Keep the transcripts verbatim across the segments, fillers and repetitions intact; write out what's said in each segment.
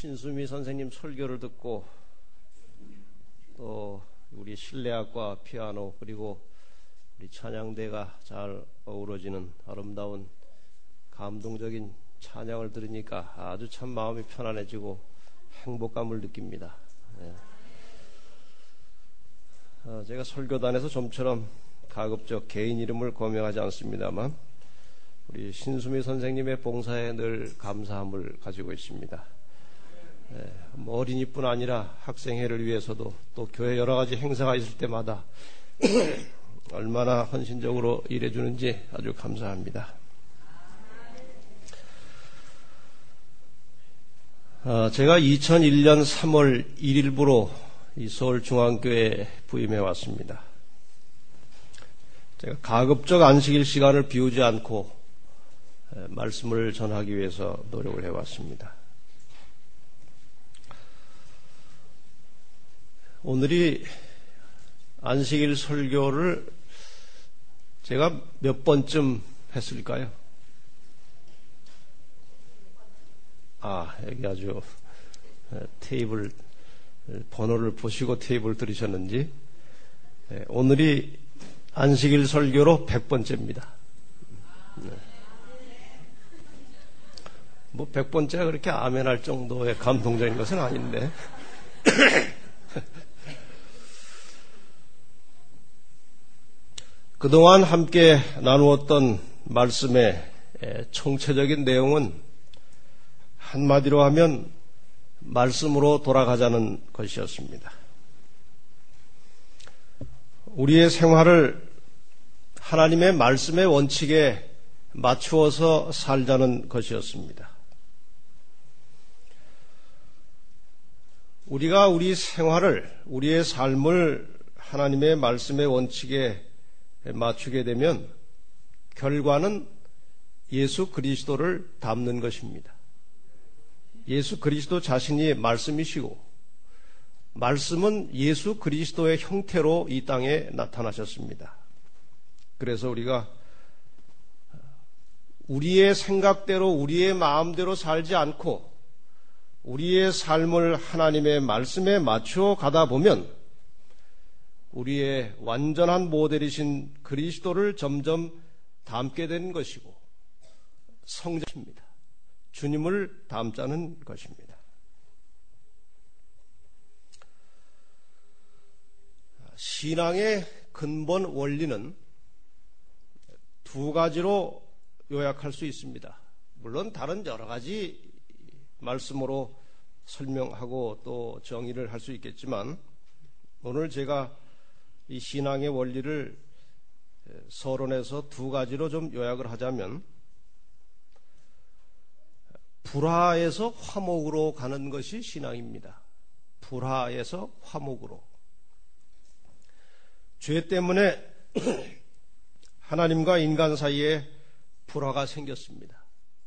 신수미 선생님 설교를 듣고 또 우리 실내악과 피아노 그리고 우리 찬양대가 잘 어우러지는 아름다운 감동적인 찬양을 들으니까 아주 참 마음이 편안해지고 행복감을 느낍니다. 네. 어, 제가 설교단에서 좀처럼 가급적 개인 이름을 거명하지 않습니다만 우리 신수미 선생님의 봉사에 늘 감사함을 가지고 있습니다. 네, 뭐 어린이뿐 아니라 학생회를 위해서도 또 교회 여러 가지 행사가 있을 때마다 얼마나 헌신적으로 일해주는지 아주 감사합니다. 어, 제가 이천일 년 삼월 일일부로 이 서울중앙교회에 부임해 왔습니다. 제가 가급적 안식일 시간을 비우지 않고 말씀을 전하기 위해서 노력을 해왔습니다. 오늘이 안식일 설교를 제가 몇 번쯤 했을까요? 아, 여기 아주 테이블 번호를 보시고 테이블 들으셨는지 오늘이 안식일 설교로 백 번째입니다. 네. 뭐 백 번째가 그렇게 아멘할 정도의 감동적인 것은 아닌데 그동안 함께 나누었던 말씀의 총체적인 내용은 한마디로 하면 말씀으로 돌아가자는 것이었습니다. 우리의 생활을 하나님의 말씀의 원칙에 맞추어서 살자는 것이었습니다. 우리가 우리 생활을, 우리의 삶을 하나님의 말씀의 원칙에 맞추게 되면 결과는 예수 그리스도를 닮는 것입니다. 예수 그리스도 자신이 말씀이시고 말씀은 예수 그리스도의 형태로 이 땅에 나타나셨습니다. 그래서 우리가 우리의 생각대로 우리의 마음대로 살지 않고 우리의 삶을 하나님의 말씀에 맞추어 가다 보면 우리의 완전한 모델이신 그리스도를 점점 닮게 되는 것이고 성장입니다. 주님을 닮자는 것입니다. 신앙의 근본 원리는 두 가지로 요약할 수 있습니다. 물론 다른 여러 가지 말씀으로 설명하고 또 정의를 할 수 있겠지만 오늘 제가 이 신앙의 원리를 서론에서 두 가지로 좀 요약을 하자면 불화에서 화목으로 가는 것이 신앙입니다. 불화에서 화목으로. 죄 때문에 하나님과 인간 사이에 불화가 생겼습니다.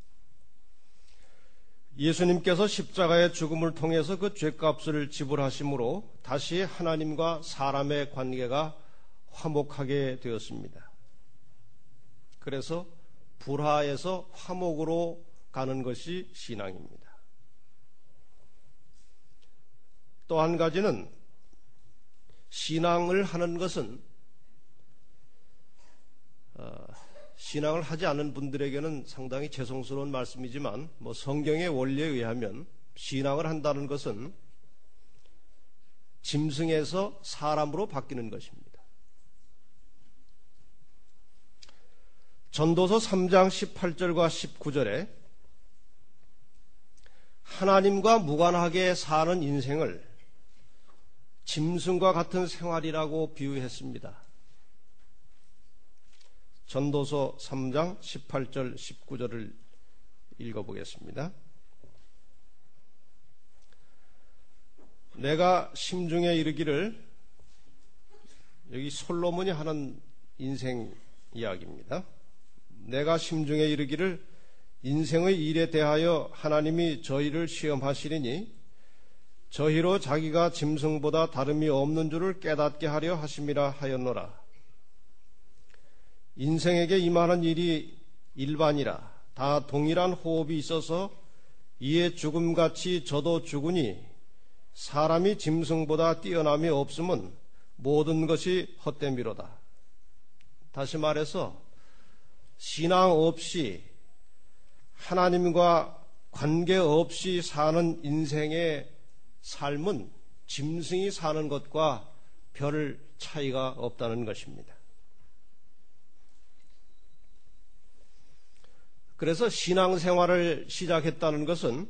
예수님께서 십자가의 죽음을 통해서 그 죄값을 지불하심으로 다시 하나님과 사람의 관계가 화목하게 되었습니다. 그래서 불화에서 화목으로 가는 것이 신앙입니다. 또 한 가지는 신앙을 하는 것은 어, 신앙을 하지 않은 분들에게는 상당히 죄송스러운 말씀이지만 뭐 성경의 원리에 의하면 신앙을 한다는 것은 짐승에서 사람으로 바뀌는 것입니다. 전도서 삼 장 십팔 절과 십구 절에 하나님과 무관하게 사는 인생을 짐승과 같은 생활이라고 비유했습니다. 전도서 삼 장 십팔 절 십구 절을 읽어보겠습니다. 내가 심중에 이르기를, 여기 솔로몬이 하는 인생 이야기입니다. 내가 심중에 이르기를 인생의 일에 대하여 하나님이 저희를 시험하시리니 저희로 자기가 짐승보다 다름이 없는 줄을 깨닫게 하려 하심이라 하였노라. 인생에게 임하는 일이 일반이라 다 동일한 호흡이 있어서 이에 죽음같이 저도 죽으니 사람이 짐승보다 뛰어남이 없음은 모든 것이 헛됨이로다. 다시 말해서 신앙 없이 하나님과 관계없이 사는 인생의 삶은 짐승이 사는 것과 별 차이가 없다는 것입니다. 그래서 신앙생활을 시작했다는 것은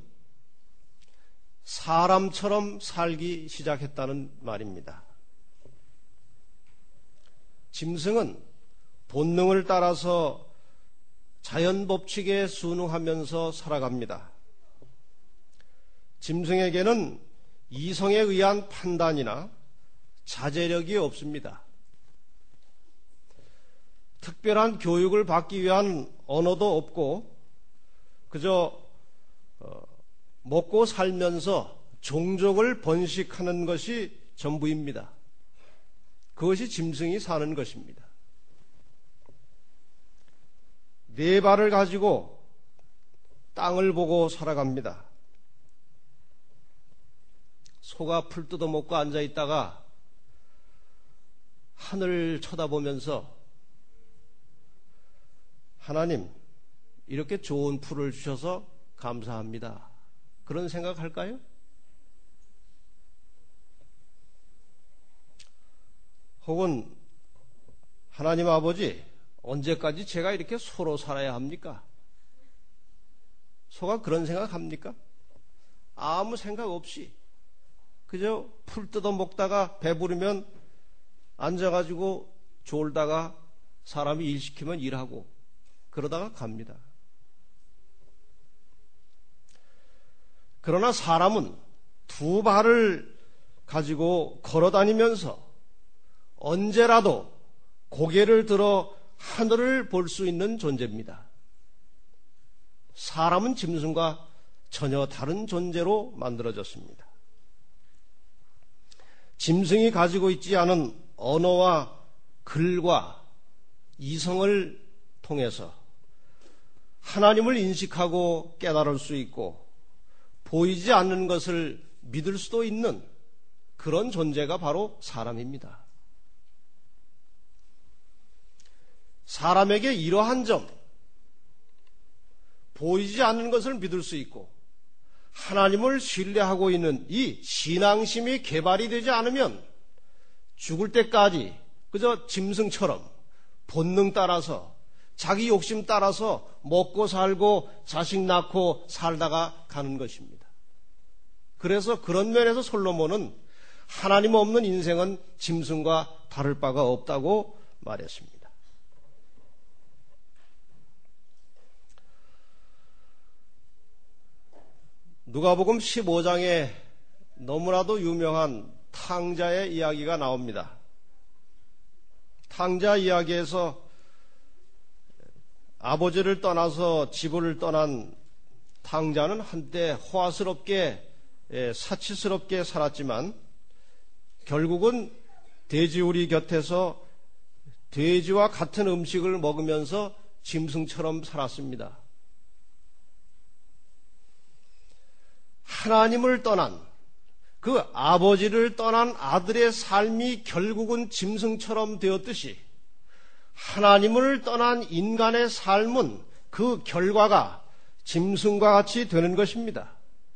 사람처럼 살기 시작했다는 말입니다. 짐승은 본능을 따라서 자연 법칙에 순응하면서 살아갑니다. 짐승에게는 이성에 의한 판단이나 자제력이 없습니다. 특별한 교육을 받기 위한 언어도 없고 그저 먹고 살면서 종족을 번식하는 것이 전부입니다. 그것이 짐승이 사는 것입니다. 네 발을 가지고 땅을 보고 살아갑니다. 소가 풀 뜯어먹고 앉아있다가 하늘 쳐다보면서 하나님, 이렇게 좋은 풀을 주셔서 감사합니다. 그런 생각할까요? 혹은 하나님 아버지, 언제까지 제가 이렇게 소로 살아야 합니까? 소가 그런 생각합니까? 아무 생각 없이 그저 풀 뜯어 먹다가 배부르면 앉아가지고 졸다가 사람이 일 시키면 일하고 그러다가 갑니다. 그러나 사람은 두 발을 가지고 걸어다니면서 언제라도 고개를 들어 하늘을 볼 수 있는 존재입니다. 사람은 짐승과 전혀 다른 존재로 만들어졌습니다. 짐승이 가지고 있지 않은 언어와 글과 이성을 통해서 하나님을 인식하고 깨달을 수 있고 보이지 않는 것을 믿을 수도 있는 그런 존재가 바로 사람입니다. 사람에게 이러한 점, 보이지 않는 것을 믿을 수 있고 하나님을 신뢰하고 있는 이 신앙심이 개발이 되지 않으면 죽을 때까지 그저 짐승처럼 본능 따라서 자기 욕심 따라서 먹고 살고 자식 낳고 살다가 가는 것입니다. 그래서 그런 면에서 솔로몬은 하나님 없는 인생은 짐승과 다를 바가 없다고 말했습니다. 누가복음 십오 장에 너무나도 유명한 탕자의 이야기가 나옵니다. 탕자 이야기에서 아버지를 떠나서 집을 떠난 탕자는 한때 호화스럽게 사치스럽게 살았지만 결국은 돼지우리 곁에서 돼지와 같은 음식을 먹으면서 짐승처럼 살았습니다. 하나님을 떠난 그 아버지를 떠난 아들의 삶이 결국은 짐승처럼 되었듯이 하나님을 떠난 인간의 삶은 그 결과가 짐승과 같이 되는 것입니다.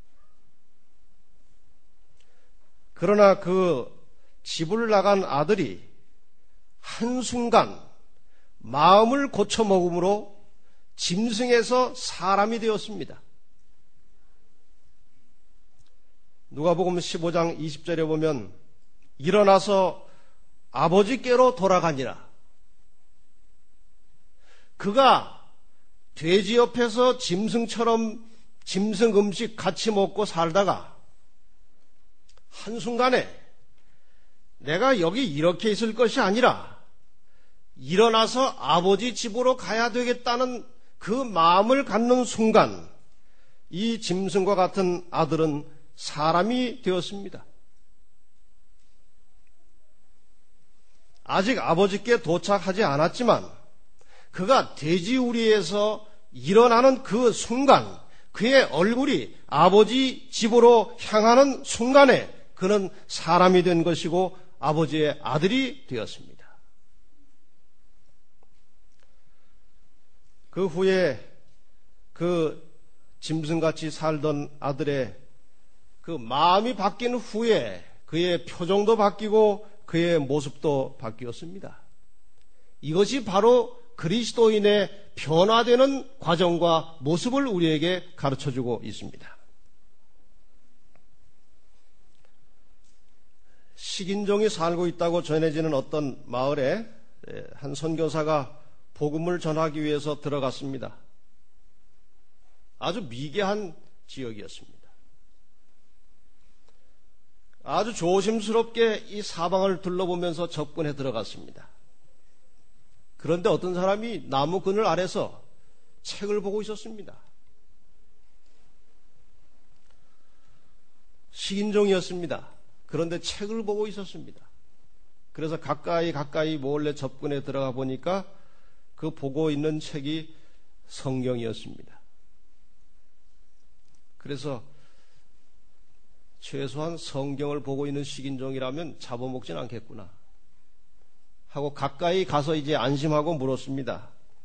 그러나 그 집을 나간 아들이 한순간 마음을 고쳐먹음으로 짐승에서 사람이 되었습니다. 누가복음 십오 장 이십 절에 보면 일어나서 아버지께로 돌아가니라. 그가 돼지 옆에서 짐승처럼 짐승 음식 같이 먹고 살다가 한순간에 내가 여기 이렇게 있을 것이 아니라 일어나서 아버지 집으로 가야 되겠다는 그 마음을 갖는 순간 이 짐승과 같은 아들은 사람이 되었습니다. 아직 아버지께 도착하지 않았지만 그가 돼지우리에서 일어나는 그 순간 그의 얼굴이 아버지 집으로 향하는 순간에 그는 사람이 된 것이고 아버지의 아들이 되었습니다. 그 후에 그 짐승같이 살던 아들의 그 마음이 바뀐 후에 그의 표정도 바뀌고 그의 모습도 바뀌었습니다. 이것이 바로 그리스도인의 변화되는 과정과 모습을 우리에게 가르쳐주고 있습니다. 식인종이 살고 있다고 전해지는 어떤 마을에 한 선교사가 복음을 전하기 위해서 들어갔습니다. 아주 미개한 지역이었습니다. 아주 조심스럽게 이 사방을 둘러보면서 접근해 들어갔습니다. 그런데 어떤 사람이 나무 그늘 아래서 책을 보고 있었습니다. 식인종이었습니다. 그런데 책을 보고 있었습니다. 그래서 가까이 가까이 몰래 접근해 들어가 보니까 그 보고 있는 책이 성경이었습니다. 그래서 최소한 성경을 보고 있는 식인종이라면 잡아먹진 않겠구나 하고 가까이 가서 이제 안심하고 물었습니다.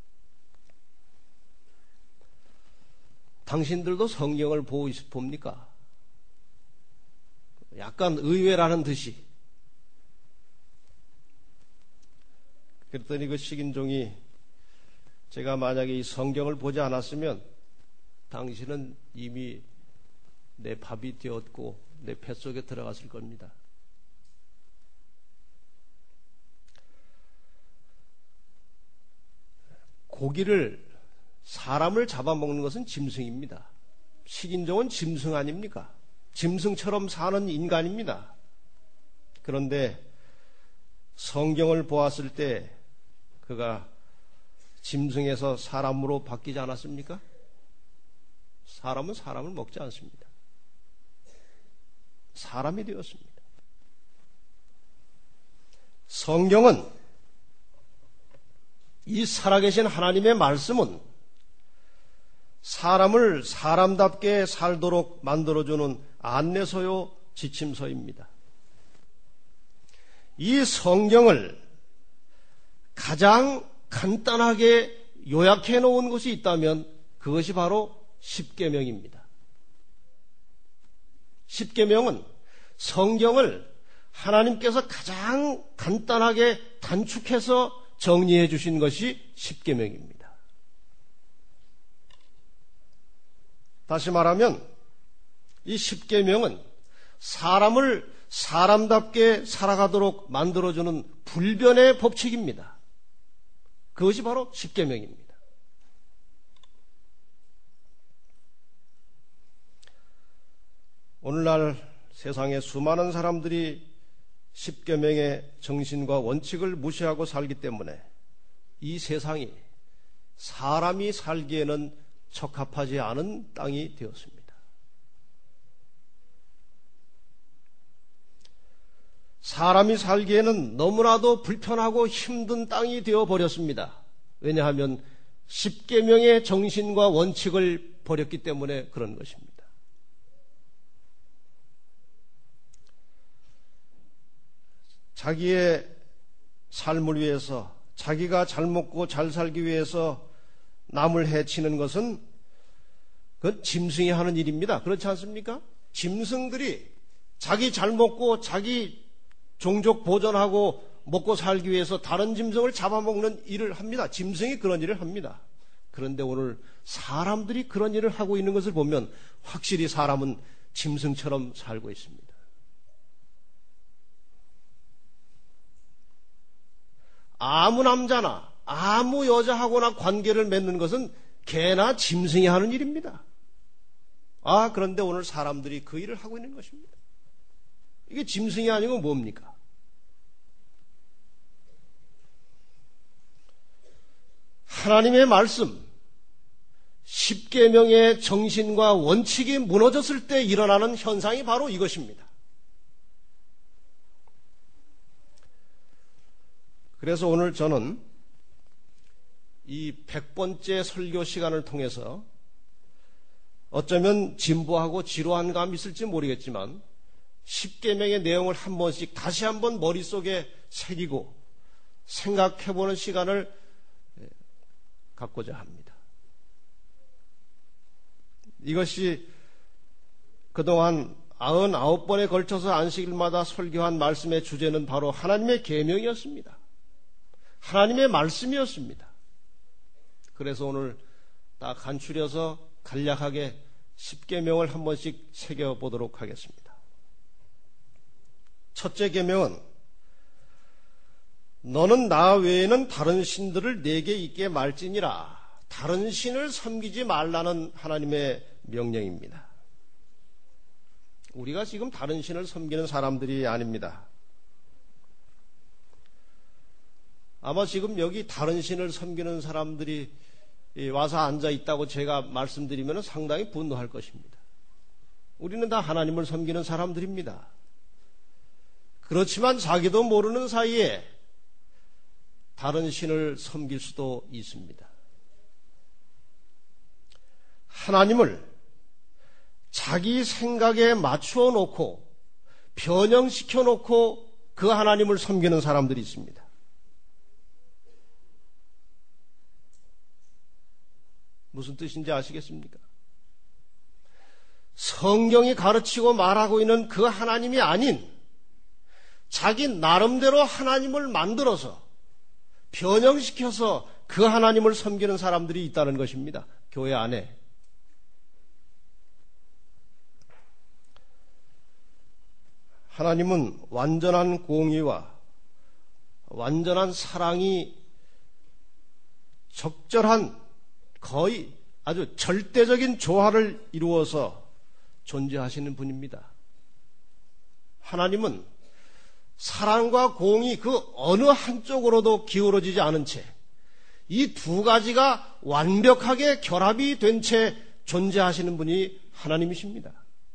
당신들도 성경을 보고 있, 봅니까? 약간 의외라는 듯이. 그랬더니 그 식인종이 제가 만약에 이 성경을 보지 않았으면 당신은 이미 내 밥이 되었고 내 뱃속에 들어갔을 겁니다. 고기를 사람을 잡아먹는 것은 짐승입니다. 식인종은 짐승 아닙니까? 짐승처럼 사는 인간입니다. 그런데 성경을 보았을 때 그가 짐승에서 사람으로 바뀌지 않았습니까? 사람은 사람을 먹지 않습니다. 사람이 되었습니다. 성경은, 이 살아계신 하나님의 말씀은 사람을 사람답게 살도록 만들어주는 안내서요, 지침서입니다. 이 성경을 가장 간단하게 요약해 놓은 것이 있다면 그것이 바로 십계명입니다. 십계명은 성경을 하나님께서 가장 간단하게 단축해서 정리해 주신 것이 십계명입니다. 다시 말하면 이 십계명은 사람을 사람답게 살아가도록 만들어주는 불변의 법칙입니다. 그것이 바로 십계명입니다. 오늘날 세상에 수많은 사람들이 십계명의 정신과 원칙을 무시하고 살기 때문에 이 세상이 사람이 살기에는 적합하지 않은 땅이 되었습니다. 사람이 살기에는 너무나도 불편하고 힘든 땅이 되어버렸습니다. 왜냐하면 십계명의 정신과 원칙을 버렸기 때문에 그런 것입니다. 자기의 삶을 위해서, 자기가 잘 먹고 잘 살기 위해서 남을 해치는 것은 그건 짐승이 하는 일입니다. 그렇지 않습니까? 짐승들이 자기 잘 먹고 자기 종족 보존하고 먹고 살기 위해서 다른 짐승을 잡아먹는 일을 합니다. 짐승이 그런 일을 합니다. 그런데 오늘 사람들이 그런 일을 하고 있는 것을 보면 확실히 사람은 짐승처럼 살고 있습니다. 아무 남자나 아무 여자하고나 관계를 맺는 것은 개나 짐승이 하는 일입니다. 아, 그런데 오늘 사람들이 그 일을 하고 있는 것입니다. 이게 짐승이 아니고 뭡니까? 하나님의 말씀, 십계명의 정신과 원칙이 무너졌을 때 일어나는 현상이 바로 이것입니다. 그래서 오늘 저는 이 백 번째 설교 시간을 통해서 어쩌면 진부하고 지루한 감이 있을지 모르겠지만 십계명의 내용을 한 번씩 다시 한번 머릿속에 새기고 생각해보는 시간을 갖고자 합니다. 이것이 그동안 아흔아홉 번에 걸쳐서 안식일마다 설교한 말씀의 주제는 바로 하나님의 계명이었습니다. 하나님의 말씀이었습니다. 그래서 오늘 딱 간추려서 간략하게 십계명을 한 번씩 새겨보도록 하겠습니다. 첫째 계명은 너는 나 외에는 다른 신들을 내게 있게 말지니라. 다른 신을 섬기지 말라는 하나님의 명령입니다. 우리가 지금 다른 신을 섬기는 사람들이 아닙니다. 아마 지금 여기 다른 신을 섬기는 사람들이 와서 앉아 있다고 제가 말씀드리면 상당히 분노할 것입니다. 우리는 다 하나님을 섬기는 사람들입니다. 그렇지만 자기도 모르는 사이에 다른 신을 섬길 수도 있습니다. 하나님을 자기 생각에 맞추어 놓고 변형시켜 놓고 그 하나님을 섬기는 사람들이 있습니다. 무슨 뜻인지 아시겠습니까? 성경이 가르치고 말하고 있는 그 하나님이 아닌 자기 나름대로 하나님을 만들어서 변형시켜서 그 하나님을 섬기는 사람들이 있다는 것입니다. 교회 안에. 하나님은 완전한 공의와 완전한 사랑이 적절한 거의 아주 절대적인 조화를 이루어서 존재하시는 분입니다. 하나님은 사랑과 공의 그 어느 한쪽으로도 기울어지지 않은 채 이 두 가지가 완벽하게 결합이 된 채 존재하시는 분이 하나님이십니다.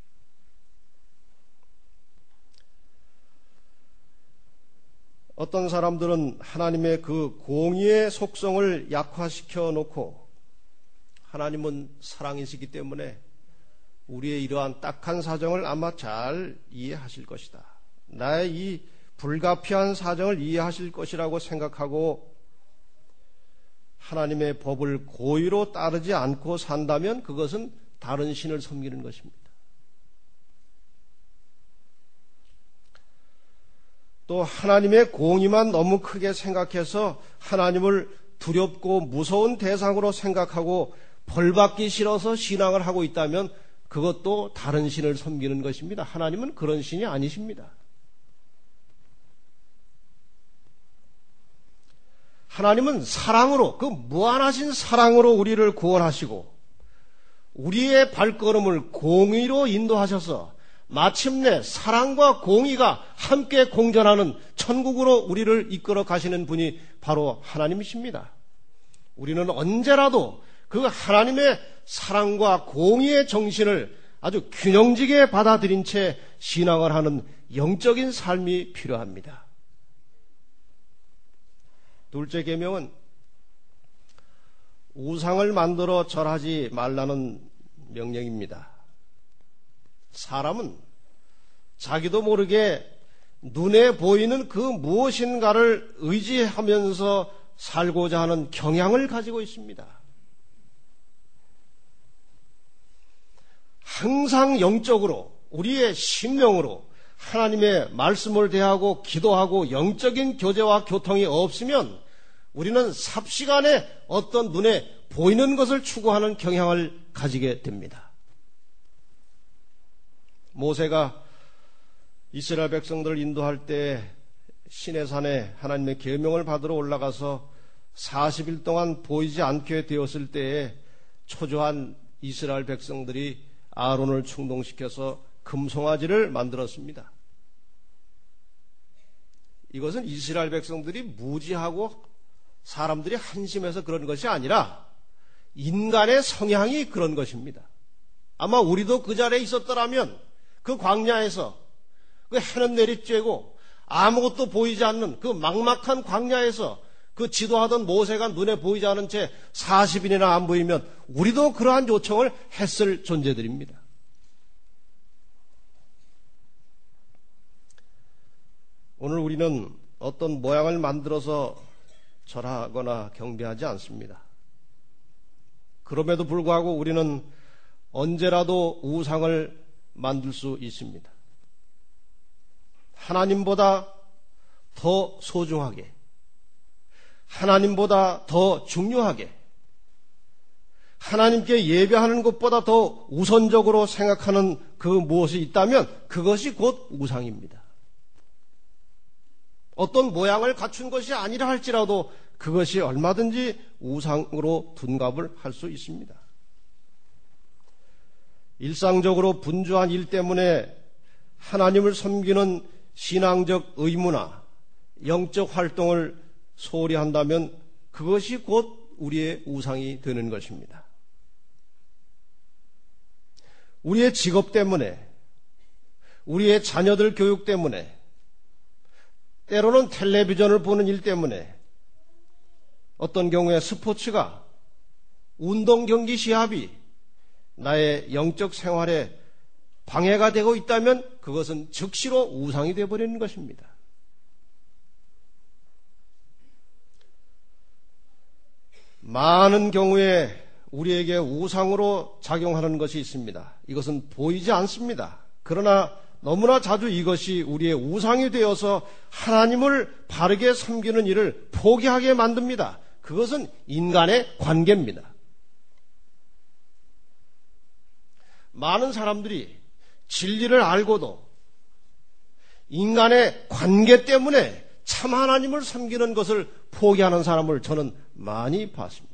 어떤 사람들은 하나님의 그 공의의 속성을 약화시켜 놓고 하나님은 사랑이시기 때문에 우리의 이러한 딱한 사정을 아마 잘 이해하실 것이다. 나의 이 불가피한 사정을 이해하실 것이라고 생각하고 하나님의 법을 고의로 따르지 않고 산다면 그것은 다른 신을 섬기는 것입니다. 또 하나님의 공의만 너무 크게 생각해서 하나님을 두렵고 무서운 대상으로 생각하고 벌받기 싫어서 신앙을 하고 있다면 그것도 다른 신을 섬기는 것입니다. 하나님은 그런 신이 아니십니다. 하나님은 사랑으로, 그 무한하신 사랑으로 우리를 구원하시고 우리의 발걸음을 공의로 인도하셔서 마침내 사랑과 공의가 함께 공존하는 천국으로 우리를 이끌어 가시는 분이 바로 하나님이십니다. 우리는 언제라도 그 하나님의 사랑과 공의의 정신을 아주 균형지게 받아들인 채 신앙을 하는 영적인 삶이 필요합니다. 둘째 계명은 우상을 만들어 절하지 말라는 명령입니다. 사람은 자기도 모르게 눈에 보이는 그 무엇인가를 의지하면서 살고자 하는 경향을 가지고 있습니다. 항상 영적으로 우리의 심령으로 하나님의 말씀을 대하고 기도하고 영적인 교제와 교통이 없으면 우리는 삽시간에 어떤 눈에 보이는 것을 추구하는 경향을 가지게 됩니다. 모세가 이스라엘 백성들을 인도할 때 시내산에 하나님의 계명을 받으러 올라가서 사십 일 동안 보이지 않게 되었을 때에 초조한 이스라엘 백성들이 아론을 충동시켜서 금송아지를 만들었습니다. 이것은 이스라엘 백성들이 무지하고 사람들이 한심해서 그런 것이 아니라 인간의 성향이 그런 것입니다. 아마 우리도 그 자리에 있었더라면 그 광야에서 그 해는 내리쬐고 아무것도 보이지 않는 그 막막한 광야에서 그 그 지도하던 모세가 눈에 보이지 않은 채 사십 일이나 안 보이면 우리도 그러한 요청을 했을 존재들입니다. 오늘 우리는 어떤 모양을 만들어서 절하거나 경배하지 않습니다. 그럼에도 불구하고 우리는 언제라도 우상을 만들 수 있습니다. 하나님보다 더 소중하게, 하나님보다 더 중요하게, 하나님께 예배하는 것보다 더 우선적으로 생각하는 그 무엇이 있다면 그것이 곧 우상입니다. 어떤 모양을 갖춘 것이 아니라 할지라도 그것이 얼마든지 우상으로 둔갑을 할 수 있습니다. 일상적으로 분주한 일 때문에 하나님을 섬기는 신앙적 의무나 영적 활동을 소홀히 한다면 그것이 곧 우리의 우상이 되는 것입니다. 우리의 직업 때문에, 우리의 자녀들 교육 때문에, 때로는 텔레비전을 보는 일 때문에, 어떤 경우에 스포츠가, 운동 경기 시합이 나의 영적 생활에 방해가 되고 있다면 그것은 즉시로 우상이 되어버리는 것입니다. 많은 경우에 우리에게 우상으로 작용하는 것이 있습니다. 이것은 보이지 않습니다. 그러나 너무나 자주 이것이 우리의 우상이 되어서 하나님을 바르게 섬기는 일을 포기하게 만듭니다. 그것은 인간의 관계입니다. 많은 사람들이 진리를 알고도 인간의 관계 때문에 참 하나님을 섬기는 것을 포기하는 사람을 저는 많이 봤습니다.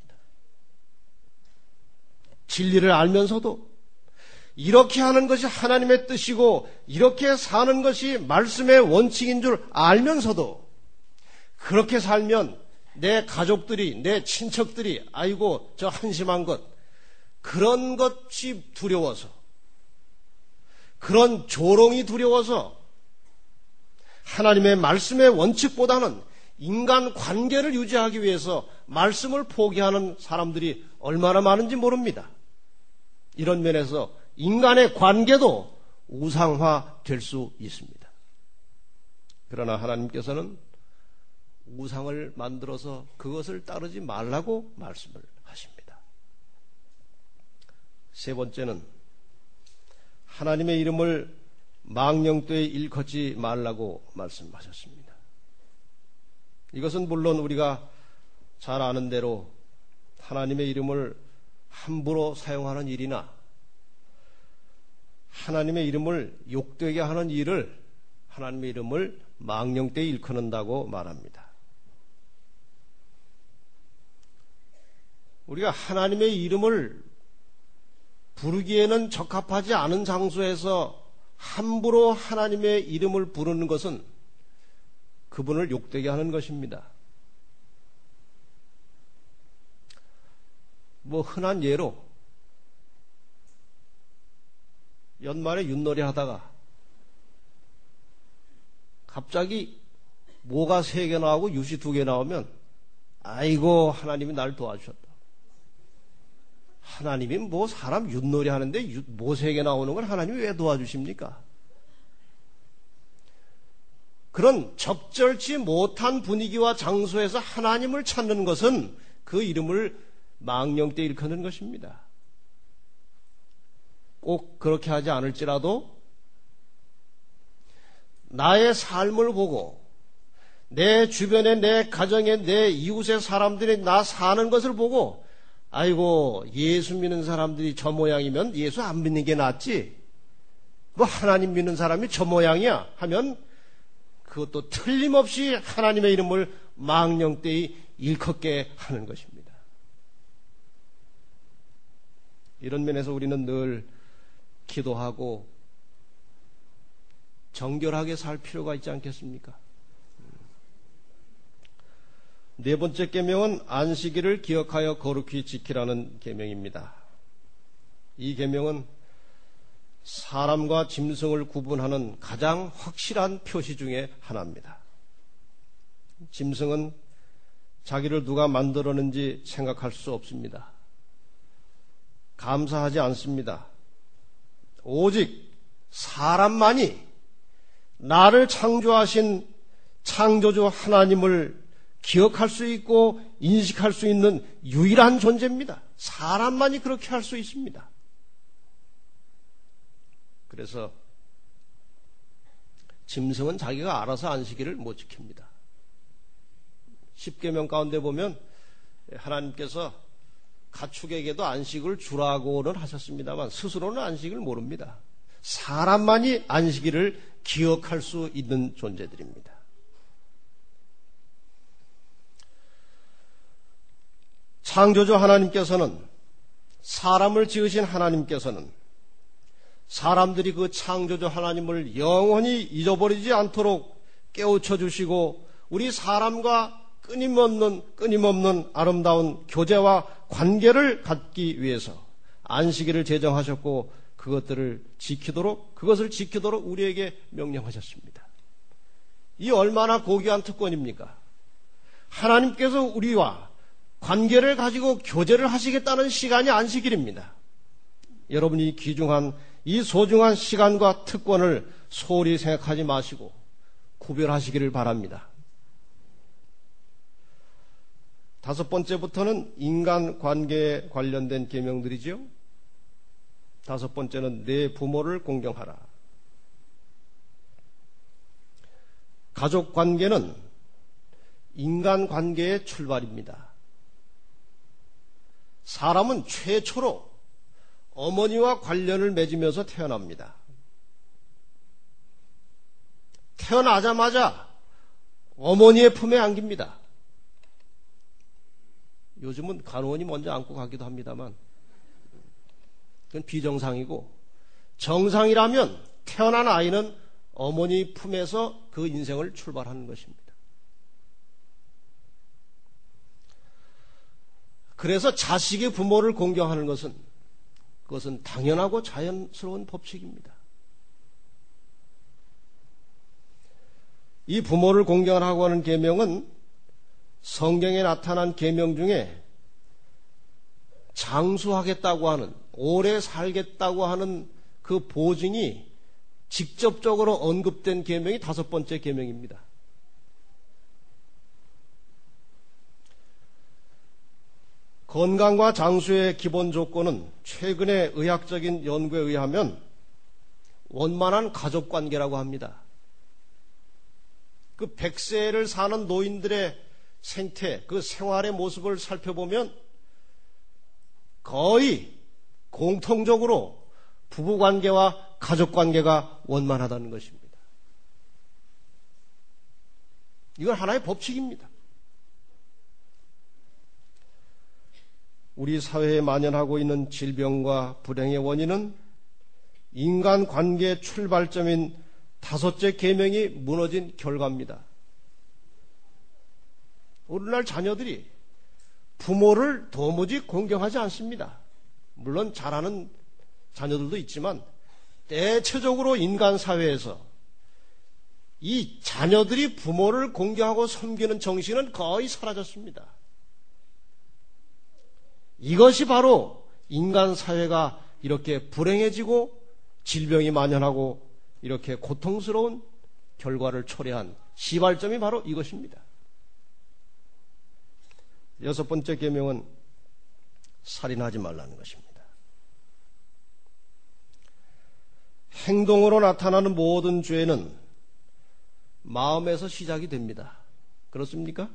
진리를 알면서도 이렇게 하는 것이 하나님의 뜻이고 이렇게 사는 것이 말씀의 원칙인 줄 알면서도 그렇게 살면 내 가족들이, 내 친척들이 아이고 저 한심한 것, 그런 것이 두려워서, 그런 조롱이 두려워서 하나님의 말씀의 원칙보다는 인간 관계를 유지하기 위해서 말씀을 포기하는 사람들이 얼마나 많은지 모릅니다. 이런 면에서 인간의 관계도 우상화될 수 있습니다. 그러나 하나님께서는 우상을 만들어서 그것을 따르지 말라고 말씀을 하십니다. 세 번째는 하나님의 이름을 망령되이 일컫지 말라고 말씀하셨습니다. 이것은 물론 우리가 잘 아는 대로 하나님의 이름을 함부로 사용하는 일이나 하나님의 이름을 욕되게 하는 일을 하나님의 이름을 망령되이 일컫는다고 말합니다. 우리가 하나님의 이름을 부르기에는 적합하지 않은 장소에서 함부로 하나님의 이름을 부르는 것은 그분을 욕되게 하는 것입니다. 뭐 흔한 예로 연말에 윷놀이 하다가 갑자기 모가 세 개 나오고 윷이 두 개 나오면 아이고 하나님이 날 도와주셨다. 하나님이 뭐 사람 윷놀이 하는데 모 세 개 나오는 걸 하나님이 왜 도와주십니까? 그런 적절치 못한 분위기와 장소에서 하나님을 찾는 것은 그 이름을 망령되이 일컫는 것입니다. 꼭 그렇게 하지 않을지라도 나의 삶을 보고 내 주변에 내 가정에 내 이웃의 사람들이 나 사는 것을 보고 아이고 예수 믿는 사람들이 저 모양이면 예수 안 믿는 게 낫지 뭐 하나님 믿는 사람이 저 모양이야 하면 그것도 틀림없이 하나님의 이름을 망령되이 일컫게 하는 것입니다. 이런 면에서 우리는 늘 기도하고 정결하게 살 필요가 있지 않겠습니까? 네 번째 계명은 안식일을 기억하여 거룩히 지키라는 계명입니다. 이 계명은 사람과 짐승을 구분하는 가장 확실한 표시 중에 하나입니다. 짐승은 자기를 누가 만들었는지 생각할 수 없습니다. 감사하지 않습니다. 오직 사람만이 나를 창조하신 창조주 하나님을 기억할 수 있고 인식할 수 있는 유일한 존재입니다. 사람만이 그렇게 할 수 있습니다. 그래서 짐승은 자기가 알아서 안식일을 못 지킵니다. 십계명 가운데 보면 하나님께서 가축에게도 안식을 주라고는 하셨습니다만 스스로는 안식을 모릅니다. 사람만이 안식일을 기억할 수 있는 존재들입니다. 창조주 하나님께서는, 사람을 지으신 하나님께서는 사람들이 그 창조주 하나님을 영원히 잊어버리지 않도록 깨우쳐 주시고 우리 사람과 끊임없는 끊임없는 아름다운 교제와 관계를 갖기 위해서 안식일을 제정하셨고 그것들을 지키도록 그것을 지키도록 우리에게 명령하셨습니다. 이 얼마나 고귀한 특권입니까? 하나님께서 우리와 관계를 가지고 교제를 하시겠다는 시간이 안식일입니다. 여러분이 귀중한 이 소중한 시간과 특권을 소홀히 생각하지 마시고 구별하시기를 바랍니다. 다섯 번째부터는 인간관계에 관련된 계명들이지요. 다섯 번째는 내 부모를 공경하라. 가족관계는 인간관계의 출발입니다. 사람은 최초로 어머니와 관련을 맺으면서 태어납니다. 태어나자마자 어머니의 품에 안깁니다. 요즘은 간호원이 먼저 안고 가기도 합니다만 그건 비정상이고, 정상이라면 태어난 아이는 어머니 품에서 그 인생을 출발하는 것입니다. 그래서 자식이 부모를 공경하는 것은 그것은 당연하고 자연스러운 법칙입니다. 이 부모를 공경하라고 하는 계명은 성경에 나타난 계명 중에 장수하겠다고 하는, 오래 살겠다고 하는 그 보증이 직접적으로 언급된 계명이 다섯 번째 계명입니다. 건강과 장수의 기본 조건은 최근의 의학적인 연구에 의하면 원만한 가족관계라고 합니다. 그 백 세를 사는 노인들의 생태, 그 생활의 모습을 살펴보면 거의 공통적으로 부부관계와 가족관계가 원만하다는 것입니다. 이건 하나의 법칙입니다. 우리 사회에 만연하고 있는 질병과 불행의 원인은 인간관계의 출발점인 다섯째 계명이 무너진 결과입니다. 오늘날 자녀들이 부모를 도무지 공경하지 않습니다. 물론 잘하는 자녀들도 있지만 대체적으로 인간 사회에서 이 자녀들이 부모를 공경하고 섬기는 정신은 거의 사라졌습니다. 이것이 바로 인간 사회가 이렇게 불행해지고 질병이 만연하고 이렇게 고통스러운 결과를 초래한 시발점이 바로 이것입니다. 여섯 번째 계명은 살인하지 말라는 것입니다. 행동으로 나타나는 모든 죄는 마음에서 시작이 됩니다. 그렇습니까?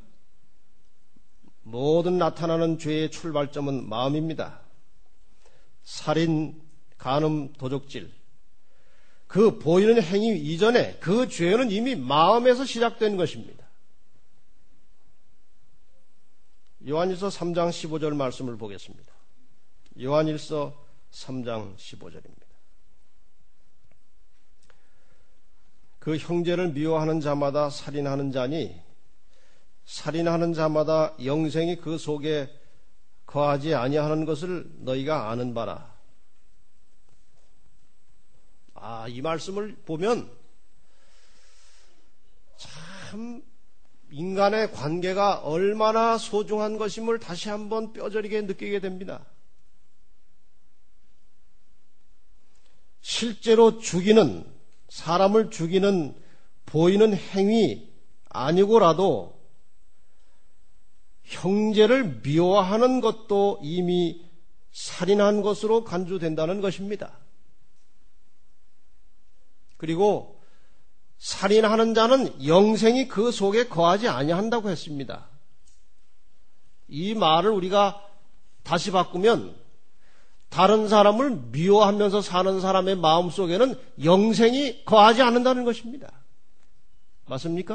모든 나타나는 죄의 출발점은 마음입니다. 살인, 간음, 도적질, 그 보이는 행위 이전에 그 죄는 이미 마음에서 시작된 것입니다. 요한일서 삼 장 십오 절 말씀을 보겠습니다. 요한일서 삼 장 십오 절입니다. 그 형제를 미워하는 자마다 살인하는 자니 살인하는 자마다 영생이 그 속에 거하지 아니하는 것을 너희가 아는 바라. 아, 이 말씀을 보면 참 인간의 관계가 얼마나 소중한 것임을 다시 한번 뼈저리게 느끼게 됩니다. 실제로 죽이는, 사람을 죽이는 보이는 행위 아니고라도 형제를 미워하는 것도 이미 살인한 것으로 간주된다는 것입니다. 그리고 살인하는 자는 영생이 그 속에 거하지 아니한다고 했습니다. 이 말을 우리가 다시 바꾸면 다른 사람을 미워하면서 사는 사람의 마음속에는 영생이 거하지 않는다는 것입니다. 맞습니까?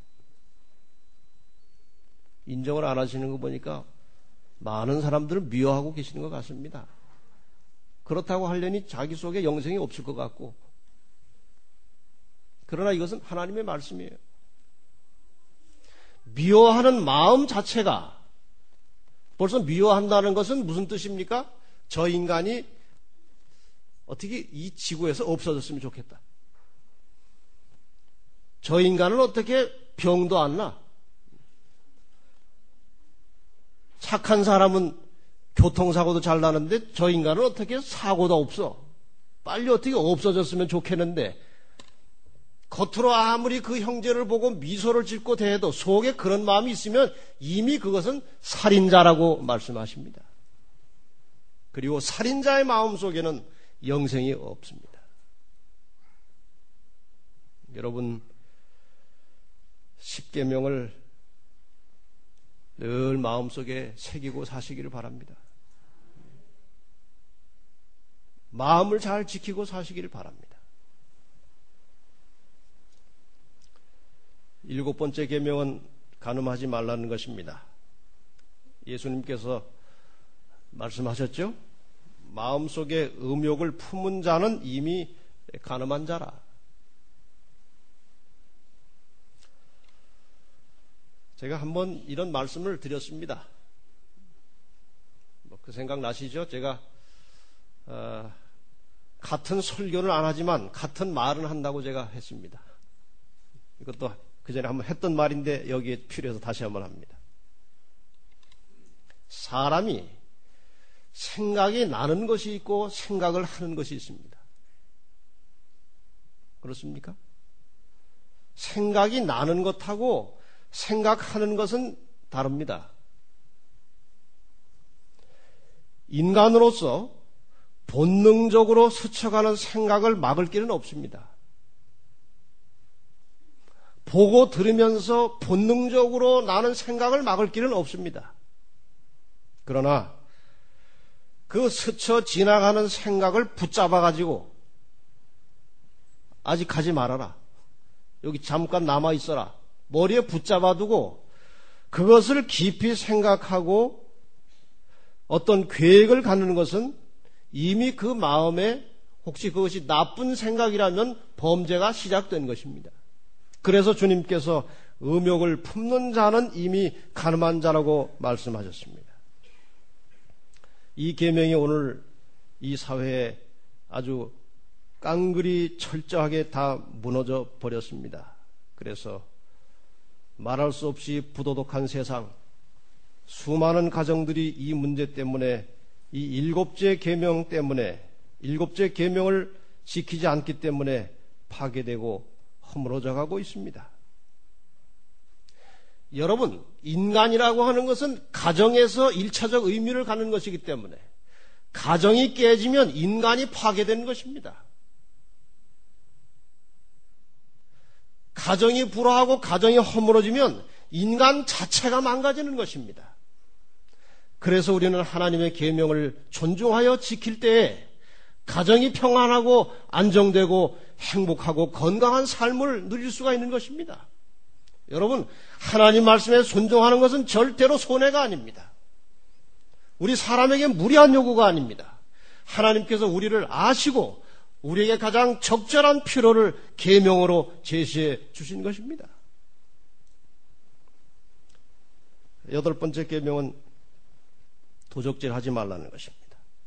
인정을 안 하시는 거 보니까 많은 사람들을 미워하고 계시는 것 같습니다. 그렇다고 하려니 자기 속에 영생이 없을 것 같고, 그러나 이것은 하나님의 말씀이에요. 미워하는 마음 자체가, 벌써 미워한다는 것은 무슨 뜻입니까? 저 인간이 어떻게 이 지구에서 없어졌으면 좋겠다. 저 인간은 어떻게 병도 안 나? 착한 사람은 교통사고도 잘 나는데 저 인간은 어떻게 사고도 없어? 빨리 어떻게 없어졌으면 좋겠는데, 겉으로 아무리 그 형제를 보고 미소를 짓고 대해도 속에 그런 마음이 있으면 이미 그것은 살인자라고 말씀하십니다. 그리고 살인자의 마음 속에는 영생이 없습니다. 여러분, 십계명을 늘 마음속에 새기고 사시기를 바랍니다. 마음을 잘 지키고 사시기를 바랍니다. 일곱 번째 계명은 간음하지 말라는 것입니다. 예수님께서 말씀하셨죠? 마음속에 음욕을 품은 자는 이미 간음한 자라. 제가 한번 이런 말씀을 드렸습니다. 뭐 그 생각 나시죠? 제가 어, 같은 설교는 안 하지만 같은 말은 한다고 제가 했습니다. 이것도 그 전에 한번 했던 말인데 여기에 필요해서 다시 한번 합니다. 사람이 생각이 나는 것이 있고 생각을 하는 것이 있습니다. 그렇습니까? 생각이 나는 것하고 생각하는 것은 다릅니다. 인간으로서 본능적으로 스쳐가는 생각을 막을 길은 없습니다. 보고 들으면서 본능적으로 나는 생각을 막을 길은 없습니다. 그러나 그 스쳐 지나가는 생각을 붙잡아가지고 아직 가지 말아라. 여기 잠깐 남아있어라. 머리에 붙잡아두고 그것을 깊이 생각하고 어떤 계획을 갖는 것은 이미 그 마음에 혹시 그것이 나쁜 생각이라면 범죄가 시작된 것입니다. 그래서 주님께서 음욕을 품는 자는 이미 간음한 자라고 말씀하셨습니다. 이 계명이 오늘 이 사회에 아주 깡그리 철저하게 다 무너져 버렸습니다. 그래서 말할 수 없이 부도덕한 세상, 수많은 가정들이 이 문제 때문에, 이 일곱째 계명 때문에, 일곱째 계명을 지키지 않기 때문에 파괴되고 허물어져 가고 있습니다. 여러분, 인간이라고 하는 것은 가정에서 일차적 의미를 갖는 것이기 때문에 가정이 깨지면 인간이 파괴되는 것입니다. 가정이 불화하고 가정이 허물어지면 인간 자체가 망가지는 것입니다. 그래서 우리는 하나님의 계명을 존중하여 지킬 때에 가정이 평안하고 안정되고 행복하고 건강한 삶을 누릴 수가 있는 것입니다. 여러분, 하나님 말씀에 순종하는 것은 절대로 손해가 아닙니다. 우리 사람에게 무리한 요구가 아닙니다. 하나님께서 우리를 아시고 우리에게 가장 적절한 필요를 계명으로 제시해 주신 것입니다. 여덟 번째 계명은 도적질 하지 말라는 것입니다.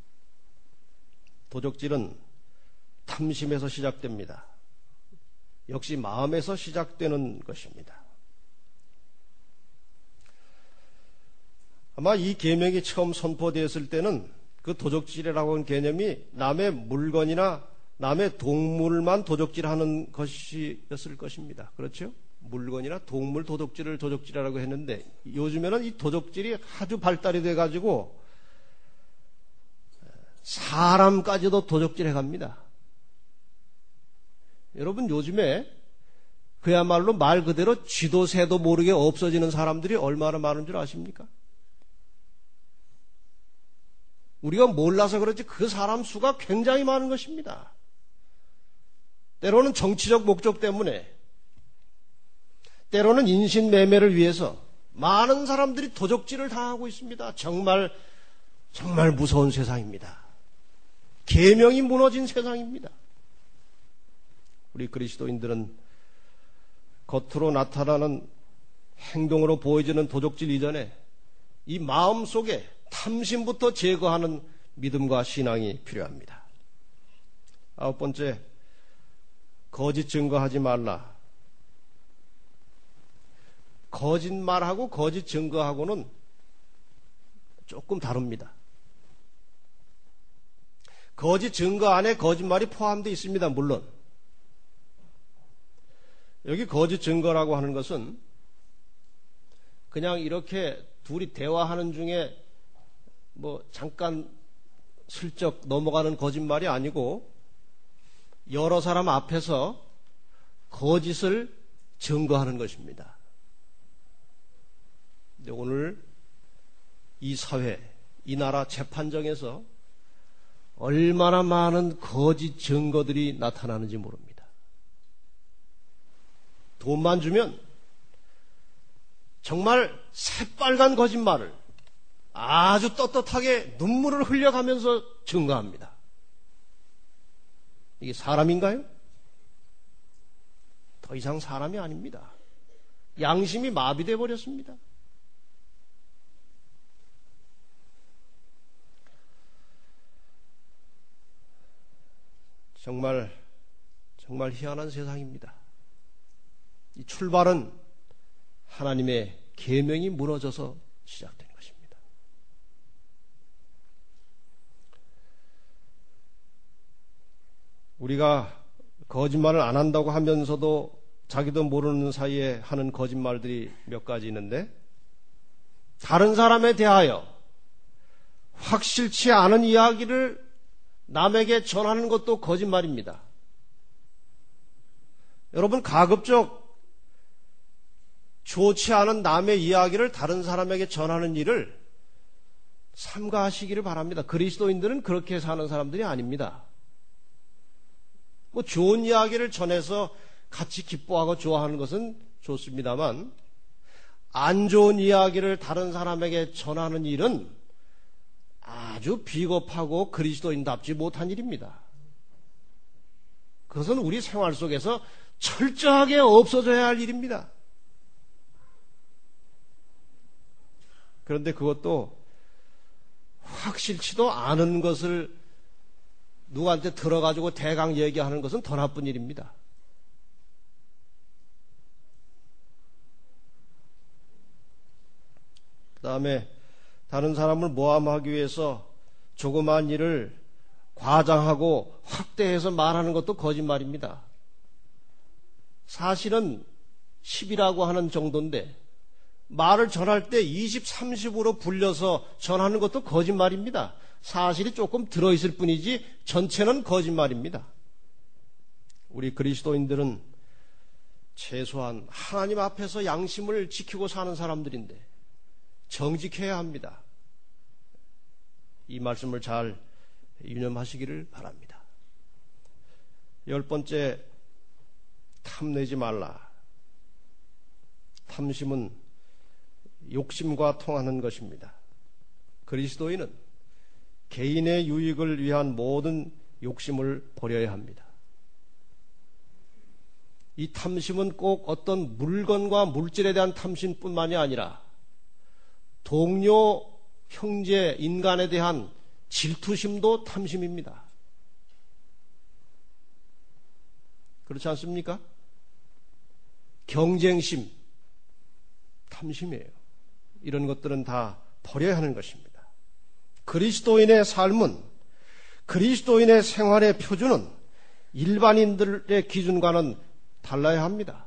도적질은 탐심에서 시작됩니다. 역시 마음에서 시작되는 것입니다. 아마 이 계명이 처음 선포되었을 때는 그 도적질이라고 하는 개념이 남의 물건이나 남의 동물만 도적질하는 것이었을 것입니다. 그렇죠? 물건이나 동물 도적질을 도적질이라고 했는데 요즘에는 이 도적질이 아주 발달이 돼가지고 사람까지도 도적질해 갑니다. 여러분 요즘에 그야말로 말 그대로 쥐도 새도 모르게 없어지는 사람들이 얼마나 많은 줄 아십니까? 우리가 몰라서 그렇지 그 사람 수가 굉장히 많은 것입니다. 때로는 정치적 목적 때문에, 때로는 인신매매를 위해서 많은 사람들이 도적질을 당하고 있습니다. 정말 정말 무서운 세상입니다. 계명이 무너진 세상입니다. 우리 그리스도인들은 겉으로 나타나는 행동으로 보여지는 도적질 이전에 이 마음 속에 탐심부터 제거하는 믿음과 신앙이 필요합니다. 아홉 번째, 거짓 증거하지 말라. 거짓말하고 거짓 증거하고는 조금 다릅니다. 거짓 증거 안에 거짓말이 포함되어 있습니다. 물론 여기 거짓 증거라고 하는 것은 그냥 이렇게 둘이 대화하는 중에 뭐 잠깐 슬쩍 넘어가는 거짓말이 아니고 여러 사람 앞에서 거짓을 증거하는 것입니다. 근데 오늘 이 사회, 이 나라 재판정에서 얼마나 많은 거짓 증거들이 나타나는지 모릅니다. 돈만 주면 정말 새빨간 거짓말을 아주 떳떳하게 눈물을 흘려가면서 증거합니다. 이게 사람인가요? 더 이상 사람이 아닙니다. 양심이 마비되어 버렸습니다. 정말 정말 희한한 세상입니다. 이 출발은 하나님의 계명이 무너져서 시작된 것입니다. 우리가 거짓말을 안 한다고 하면서도 자기도 모르는 사이에 하는 거짓말들이 몇 가지 있는데, 다른 사람에 대하여 확실치 않은 이야기를 남에게 전하는 것도 거짓말입니다. 여러분, 가급적 좋지 않은 남의 이야기를 다른 사람에게 전하는 일을 삼가하시기를 바랍니다. 그리스도인들은 그렇게 사는 사람들이 아닙니다. 뭐 좋은 이야기를 전해서 같이 기뻐하고 좋아하는 것은 좋습니다만, 안 좋은 이야기를 다른 사람에게 전하는 일은 아주 비겁하고 그리스도인답지 못한 일입니다. 그것은 우리 생활 속에서 철저하게 없어져야 할 일입니다. 그런데 그것도 확실치도 않은 것을 누구한테 들어가지고 대강 얘기하는 것은 더 나쁜 일입니다. 그 다음에 다른 사람을 모함하기 위해서 조그마한 일을 과장하고 확대해서 말하는 것도 거짓말입니다. 사실은 십이라고 하는 정도인데 말을 전할 때 이십, 삼십으로 불려서 전하는 것도 거짓말입니다. 사실이 조금 들어있을 뿐이지 전체는 거짓말입니다. 우리 그리스도인들은 최소한 하나님 앞에서 양심을 지키고 사는 사람들인데 정직해야 합니다. 이 말씀을 잘 유념하시기를 바랍니다. 열 번째, 탐내지 말라. 탐심은 욕심과 통하는 것입니다. 그리스도인은 개인의 유익을 위한 모든 욕심을 버려야 합니다. 이 탐심은 꼭 어떤 물건과 물질에 대한 탐심뿐만이 아니라 동료, 형제, 인간에 대한 질투심도 탐심입니다. 그렇지 않습니까? 경쟁심, 탐심이에요. 이런 것들은 다 버려야 하는 것입니다. 그리스도인의 삶은, 그리스도인의 생활의 표준은 일반인들의 기준과는 달라야 합니다.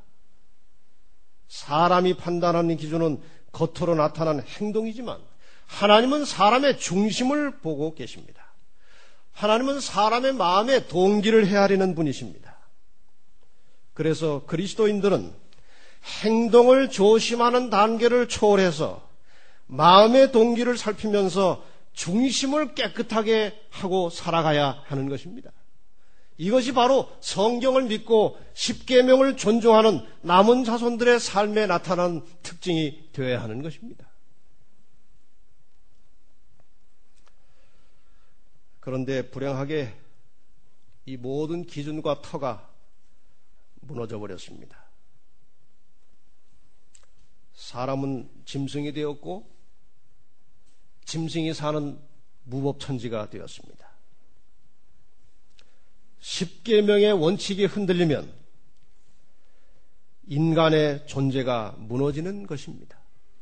사람이 판단하는 기준은 겉으로 나타난 행동이지만 하나님은 사람의 중심을 보고 계십니다. 하나님은 사람의 마음의 동기를 헤아리는 분이십니다. 그래서 그리스도인들은 행동을 조심하는 단계를 초월해서 마음의 동기를 살피면서 중심을 깨끗하게 하고 살아가야 하는 것입니다. 이것이 바로 성경을 믿고 십계명을 존중하는 남은 자손들의 삶에 나타난 특징이 되어야 하는 것입니다. 그런데 불행하게 이 모든 기준과 터가 무너져 버렸습니다. 사람은 짐승이 되었고 짐승이 사는 무법천지가 되었습니다. 십계명의 원칙이 흔들리면 인간의 존재가 무너지는 것입니다.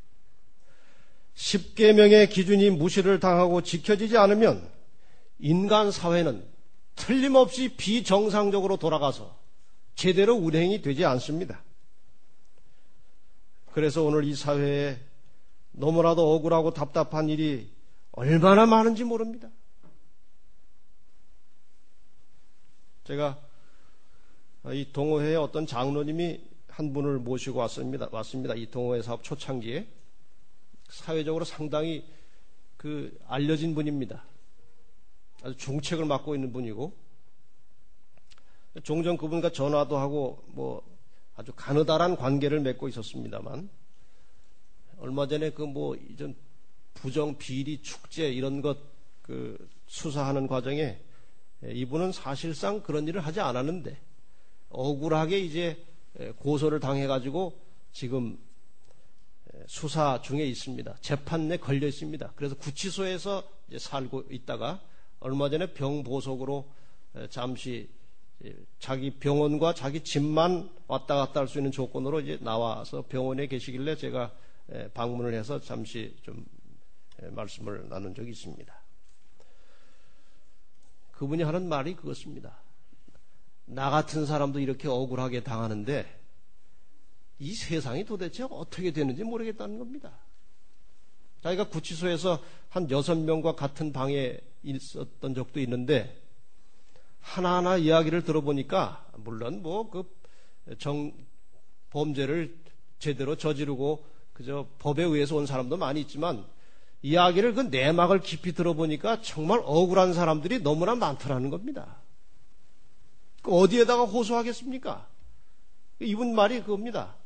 십계명의 기준이 무시를 당하고 지켜지지 않으면 인간 사회는 틀림없이 비정상적으로 돌아가서 제대로 운행이 되지 않습니다. 그래서 오늘 이 사회에 너무나도 억울하고 답답한 일이 얼마나 많은지 모릅니다. 제가 이 동호회에 어떤 장로님이 한 분을 모시고 왔습니다. 왔습니다. 이 동호회 사업 초창기에 사회적으로 상당히 그 알려진 분입니다. 아주 중책을 맡고 있는 분이고 종종 그분과 전화도 하고 뭐 아주 가느다란 관계를 맺고 있었습니다만 얼마 전에 그 뭐 이전 부정 비리 축제 이런 것 그 수사하는 과정에 이분은 사실상 그런 일을 하지 않았는데 억울하게 이제 고소를 당해가지고 지금 수사 중에 있습니다. 재판에 걸려 있습니다. 그래서 구치소에서 이제 살고 있다가 얼마 전에 병보석으로 잠시 자기 병원과 자기 집만 왔다 갔다 할 수 있는 조건으로 이제 나와서 병원에 계시길래 제가 방문을 해서 잠시 좀 말씀을 나눈 적이 있습니다. 그분이 하는 말이 그것입니다. 나 같은 사람도 이렇게 억울하게 당하는데 이 세상이 도대체 어떻게 되는지 모르겠다는 겁니다. 자기가 구치소에서 한 여섯 명과 같은 방에 있었던 적도 있는데 하나하나 이야기를 들어보니까 물론 뭐 그 정 범죄를 제대로 저지르고 그저 법에 의해서 온 사람도 많이 있지만 이야기를 그 내막을 깊이 들어보니까 정말 억울한 사람들이 너무나 많더라는 겁니다. 어디에다가 호소하겠습니까? 이분 말이 그겁니다.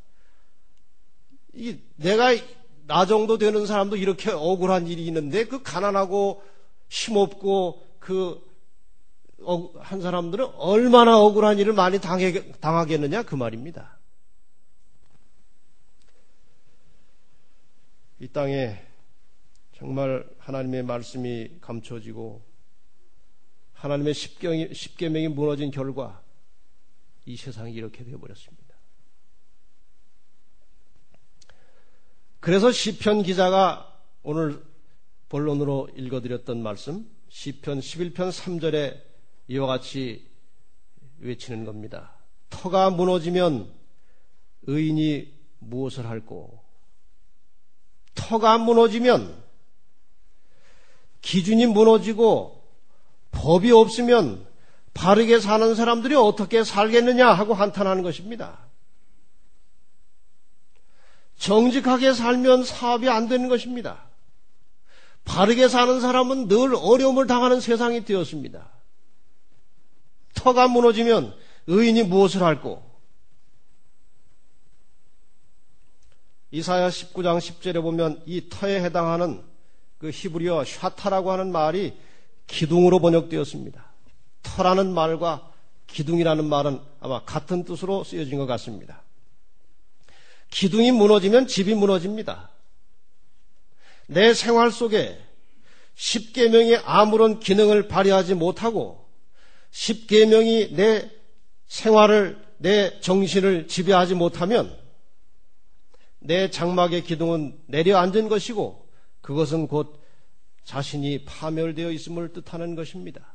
이 내가 나 정도 되는 사람도 이렇게 억울한 일이 있는데 그 가난하고 힘없고 그 한 사람들은 얼마나 억울한 일을 많이 당해, 당하겠느냐 그 말입니다. 이 땅에 정말 하나님의 말씀이 감춰지고 하나님의 십경이, 십계명이 무너진 결과 이 세상이 이렇게 되어버렸습니다. 그래서 시편 기자가 오늘 본론으로 읽어드렸던 말씀 시편 십일 편 삼 절에 이와 같이 외치는 겁니다. 터가 무너지면 의인이 무엇을 할꼬? 터가 무너지면 기준이 무너지고 법이 없으면 바르게 사는 사람들이 어떻게 살겠느냐 하고 한탄하는 것입니다. 정직하게 살면 사업이 안 되는 것입니다. 바르게 사는 사람은 늘 어려움을 당하는 세상이 되었습니다. 터가 무너지면 의인이 무엇을 할꼬? 이사야 십구 장 십 절에 보면 이 터에 해당하는 그 히브리어 샤타라고 하는 말이 기둥으로 번역되었습니다. 터라는 말과 기둥이라는 말은 아마 같은 뜻으로 쓰여진 것 같습니다. 기둥이 무너지면 집이 무너집니다. 내 생활 속에 십계명이 아무런 기능을 발휘하지 못하고 십계명이 내 생활을, 내 정신을 지배하지 못하면 내 장막의 기둥은 내려앉은 것이고 그것은 곧 자신이 파멸되어 있음을 뜻하는 것입니다.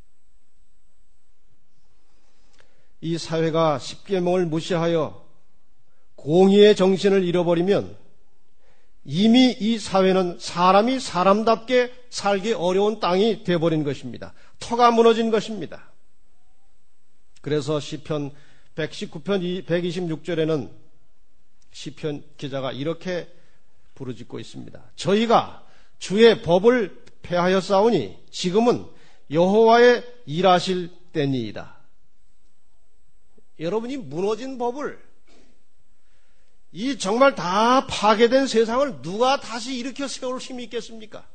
이 사회가 십계명을 무시하여 공의의 정신을 잃어버리면 이미 이 사회는 사람이 사람답게 살기 어려운 땅이 되어버린 것입니다. 터가 무너진 것입니다. 그래서 시편 백십구 편 백이십육 절에는 시편 기자가 이렇게 부르짖고 있습니다. 저희가 주의 법을 폐하였사오니 지금은 여호와의 일하실 때니이다. 여러분이 무너진 법을, 이 정말 다 파괴된 세상을 누가 다시 일으켜 세울 힘이 있겠습니까?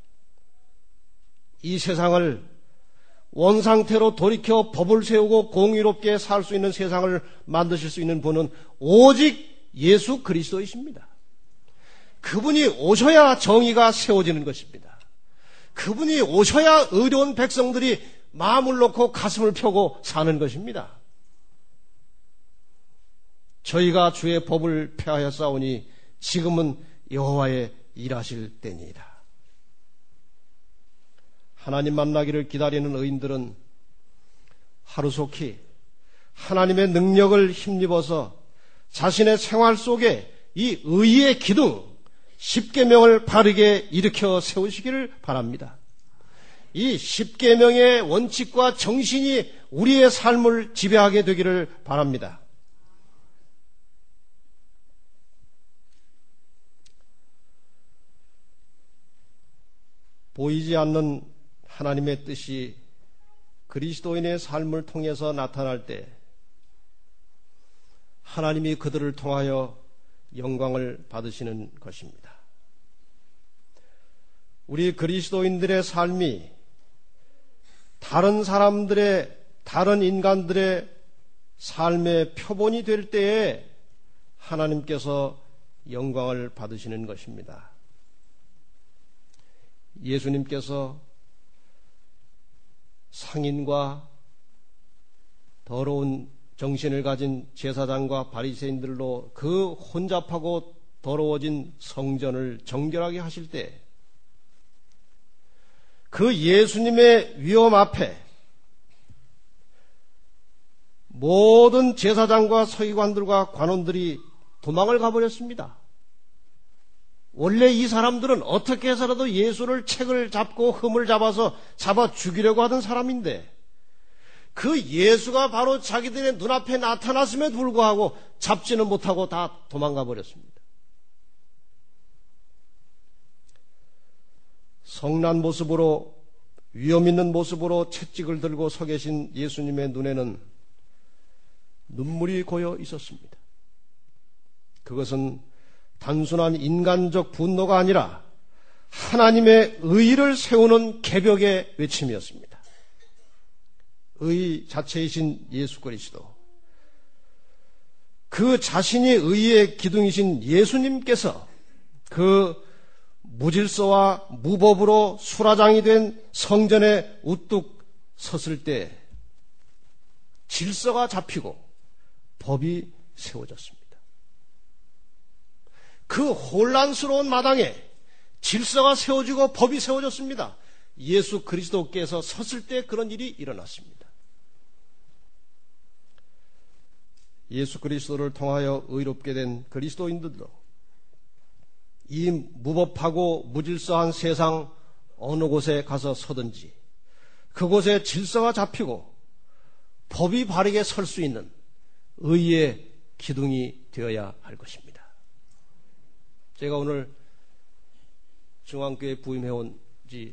이 세상을 원상태로 돌이켜 법을 세우고 공의롭게 살 수 있는 세상을 만드실 수 있는 분은 오직 예수 그리스도이십니다. 그분이 오셔야 정의가 세워지는 것입니다. 그분이 오셔야 의로운 백성들이 마음을 놓고 가슴을 펴고 사는 것입니다. 저희가 주의 법을 폐하였사오니 지금은 여호와의 일하실 때니이다. 하나님 만나기를 기다리는 의인들은 하루속히 하나님의 능력을 힘입어서 자신의 생활 속에 이 의의 기둥, 십계명을 바르게 일으켜 세우시기를 바랍니다. 이 십계명의 원칙과 정신이 우리의 삶을 지배하게 되기를 바랍니다. 보이지 않는 하나님의 뜻이 그리스도인의 삶을 통해서 나타날 때 하나님이 그들을 통하여 영광을 받으시는 것입니다. 우리 그리스도인들의 삶이 다른 사람들의, 다른 인간들의 삶의 표본이 될 때에 하나님께서 영광을 받으시는 것입니다. 예수님께서 상인과 더러운 정신을 가진 제사장과 바리새인들로 그 혼잡하고 더러워진 성전을 정결하게 하실 때 그 예수님의 위엄 앞에 모든 제사장과 서기관들과 관원들이 도망을 가버렸습니다. 원래 이 사람들은 어떻게 해서라도 예수를 책을 잡고 흠을 잡아서 잡아 죽이려고 하던 사람인데 그 예수가 바로 자기들의 눈앞에 나타났음에도 불구하고 잡지는 못하고 다 도망가 버렸습니다. 성난 모습으로, 위험 있는 모습으로 채찍을 들고 서 계신 예수님의 눈에는 눈물이 고여 있었습니다. 그것은 단순한 인간적 분노가 아니라 하나님의 의를 세우는 개벽의 외침이었습니다. 의 자체이신 예수 그리스도, 그 자신이 의의 기둥이신 예수님께서 그 무질서와 무법으로 수라장이 된 성전에 우뚝 섰을 때 질서가 잡히고 법이 세워졌습니다. 그 혼란스러운 마당에 질서가 세워지고 법이 세워졌습니다. 예수 그리스도께서 섰을 때 그런 일이 일어났습니다. 예수 그리스도를 통하여 의롭게 된 그리스도인들도 이 무법하고 무질서한 세상 어느 곳에 가서 서든지 그곳에 질서가 잡히고 법이 바르게 설 수 있는 의의 기둥이 되어야 할 것입니다. 제가 오늘 중앙교회 부임해온 지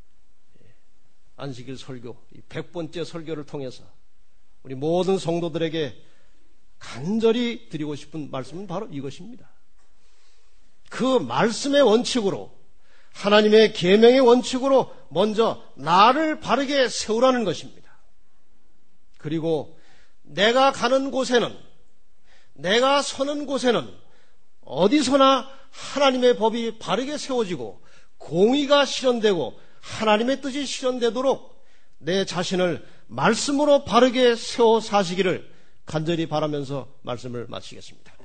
안식일 설교 백 번째 설교를 통해서 우리 모든 성도들에게 간절히 드리고 싶은 말씀은 바로 이것입니다. 그 말씀의 원칙으로, 하나님의 계명의 원칙으로 먼저 나를 바르게 세우라는 것입니다. 그리고 내가 가는 곳에는, 내가 서는 곳에는 어디서나 하나님의 법이 바르게 세워지고 공의가 실현되고 하나님의 뜻이 실현되도록 내 자신을 말씀으로 바르게 세워 사시기를 간절히 바라면서 말씀을 마치겠습니다.